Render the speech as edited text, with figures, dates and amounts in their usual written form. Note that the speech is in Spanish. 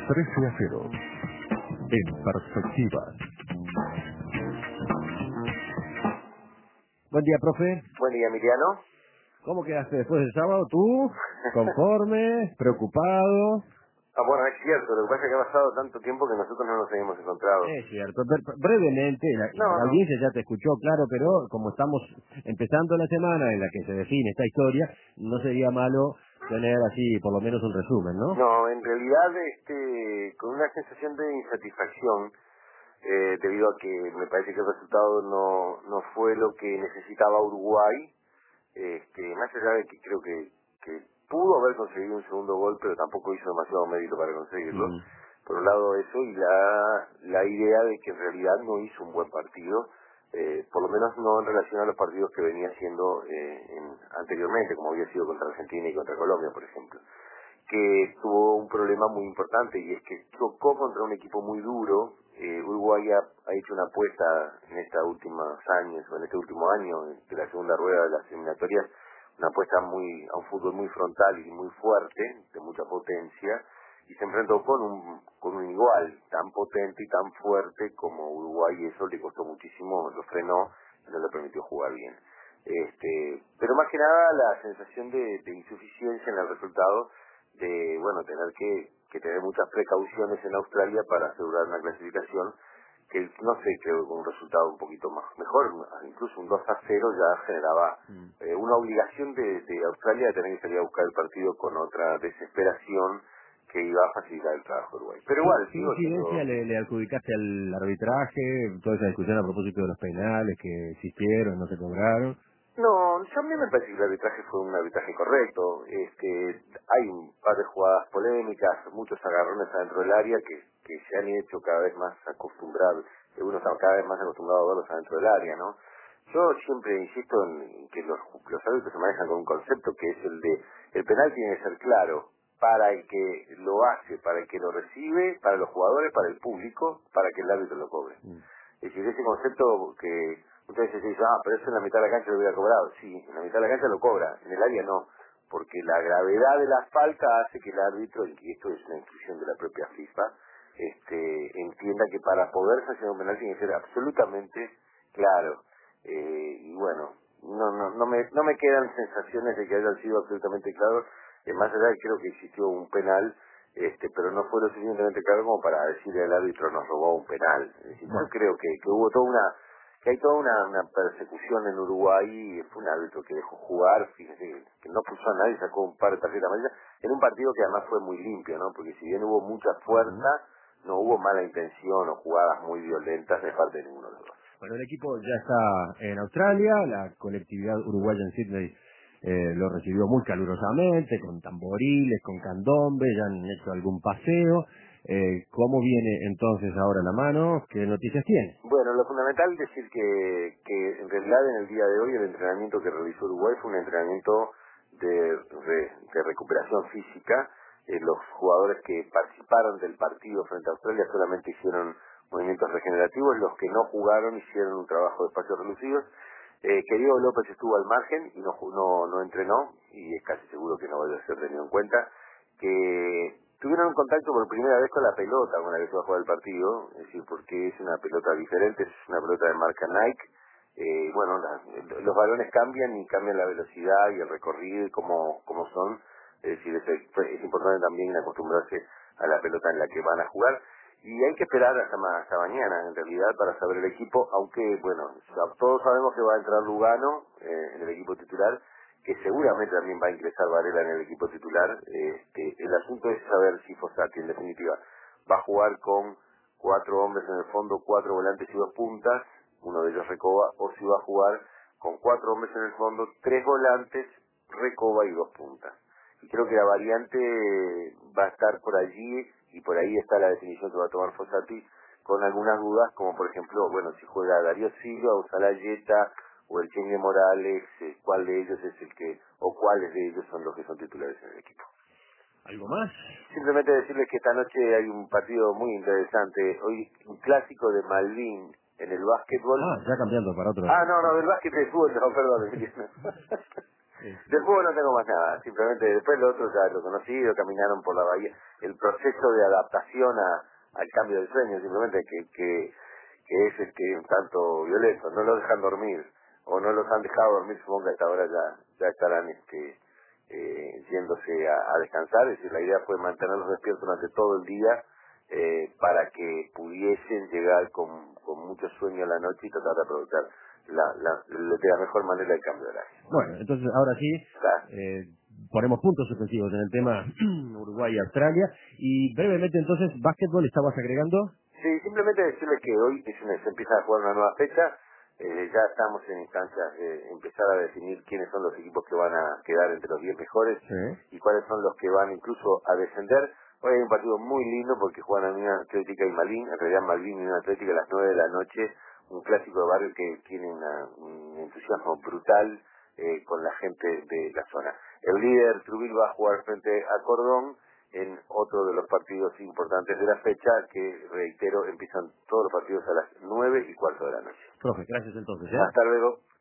13-0. En perspectiva. Buen día, profe. Buen día, Emiliano. ¿Cómo quedaste después del sábado? ¿Tú? ¿Conforme? ¿Preocupado? Bueno, es cierto, lo que pasa es que ha pasado tanto tiempo que nosotros no nos habíamos encontrado. Es cierto. Brevemente, la No. audiencia ya te escuchó, claro, pero como estamos empezando la semana en la que se define esta historia, no sería malo tener así por lo menos un resumen, ¿no? No, en realidad, con una sensación de insatisfacción, debido a que me parece que el resultado no fue lo que necesitaba Uruguay, más allá de que creo que pudo haber conseguido un segundo gol, pero tampoco hizo demasiado mérito para conseguirlo. Por un lado eso, y la idea de que en realidad no hizo un buen partido, por lo menos no en relación a los partidos que venía haciendo anteriormente, como había sido contra Argentina y contra Colombia, por ejemplo, que tuvo un problema muy importante, y es que chocó contra un equipo muy duro. Uruguay ha hecho una apuesta en estos últimos años, o en este último año de la segunda rueda de las eliminatorias, una apuesta a un fútbol muy frontal y muy fuerte, de mucha potencia, y se enfrentó con un igual tan potente y tan fuerte como Uruguay, y eso le costó muchísimo, lo frenó y no le permitió jugar bien. Pero más que nada la sensación de insuficiencia en el resultado, de tener que tener muchas precauciones en Australia para asegurar una clasificación que, no sé, creo que con un resultado un poquito mejor, incluso un 2-0 ya generaba una obligación de Australia de tener que salir a buscar el partido con otra desesperación que iba a facilitar el trabajo de Uruguay. Pero igual, ¿Qué incidencia le adjudicaste al arbitraje, toda esa discusión a propósito de los penales que existieron, no se cobraron? No, yo a mí me parece que el arbitraje fue un arbitraje correcto. Hay un par de jugadas polémicas, muchos agarrones adentro del área que se han hecho cada vez más acostumbrados, uno está cada vez más acostumbrado a verlos adentro del área, ¿no? Yo siempre insisto en que los árbitros se manejan con un concepto que es el penal tiene que ser claro para el que lo hace, para el que lo recibe, para los jugadores, para el público, para que el árbitro lo cobre. Es decir, ese concepto que muchas veces se dice, pero eso en la mitad de la cancha lo hubiera cobrado. Sí, en la mitad de la cancha lo cobra, en el área no, porque la gravedad de la falta hace que el árbitro, y esto es una instrucción de la propia FIFA, entienda que para poder sancionar un penal tiene que ser absolutamente claro. Y bueno, no me quedan sensaciones de que hayan sido absolutamente claros, más allá de que creo que existió un penal, pero no fue lo suficientemente claro como para decirle al árbitro nos robó un penal. Es decir, yo creo que hubo que hay toda una persecución en Uruguay, y fue un árbitro que dejó jugar, fíjese, que no puso a nadie, sacó un par de tarjetas amarillas, en un partido que además fue muy limpio, ¿no? Porque si bien hubo mucha fuerza, no hubo mala intención o jugadas muy violentas de parte de ninguno de los dos. Bueno, el equipo ya está en Australia, la colectividad uruguaya en Sydney lo recibió muy calurosamente, con tamboriles, con candombe, ya han hecho algún paseo. ¿Cómo viene entonces ahora la mano? ¿Qué noticias tiene? Bueno, lo fundamental es decir que en realidad en el día de hoy el entrenamiento que realizó Uruguay fue un entrenamiento de recuperación física. Los jugadores que participaron del partido frente a Australia solamente hicieron movimientos regenerativos, los que no jugaron hicieron un trabajo de espacios reducidos. Diego López estuvo al margen y no entrenó, y es casi seguro que no vaya a ser tenido en cuenta, que tuvieron un contacto por primera vez con la pelota con la que se va a jugar el partido, es decir, porque es una pelota diferente, es una pelota de marca Nike. Los balones cambian y cambian la velocidad y el recorrido y cómo son, es decir, es importante también acostumbrarse a la pelota en la que van a jugar. Y hay que esperar hasta mañana, en realidad, para saber el equipo, aunque, todos sabemos que va a entrar Lugano en el equipo titular, que seguramente también va a ingresar Varela en el equipo titular. El asunto es saber si Fossati, en definitiva, va a jugar con 4 hombres en el fondo, 4 volantes y 2 puntas, uno de ellos Recoba, o si va a jugar con 4 hombres en el fondo, 3 volantes, Recoba y 2 puntas. Y creo que la variante va a estar por allí, y por ahí está la definición que va a tomar Fossati, con algunas dudas, como por ejemplo, si juega Darío Silva o Salayeta o el Chengue Morales, cuál de ellos es o cuáles de ellos son los que son titulares en el equipo. ¿Algo más? Simplemente decirles que esta noche hay un partido muy interesante, hoy un clásico de Malvin en el básquetbol. Ya cambiando para otro. No, del básquet de fútbol, no, perdón, Emiliano. Sí. Del fútbol no tengo más nada, simplemente después lo otro ya lo conocido, caminaron por la bahía, el proceso de adaptación al cambio del sueño, simplemente que es un tanto violento, no los dejan dormir, o no los han dejado dormir, supongo que a esta hora ya estarán yéndose a descansar, es decir, la idea fue mantenerlos despiertos durante todo el día, para que pudiesen llegar con mucho sueño a la noche y tratar de aprovechar de la mejor manera el cambio de horario. Bueno, entonces ahora sí, Claro. ponemos puntos suspensivos en el tema Uruguay y Australia. Y brevemente entonces, básquetbol, ¿estabas agregando? Sí, simplemente decirles que hoy se empieza a jugar una nueva fecha, ya estamos en instancias de empezar a definir quiénes son los equipos que van a quedar entre los 10 mejores Sí. y cuáles son los que van incluso a descender. Hoy hay un partido muy lindo porque juegan a Unión Atlética y Malvín, en realidad Malvín y Unión Atlética a las 9 de la noche, un clásico de barrio que tiene un entusiasmo brutal con la gente de la zona. El líder Trubil va a jugar frente a Cordón en otro de los partidos importantes de la fecha, que reitero, empiezan todos los partidos a las 9:15 de la noche. Profe, gracias entonces, ¿eh? Hasta luego.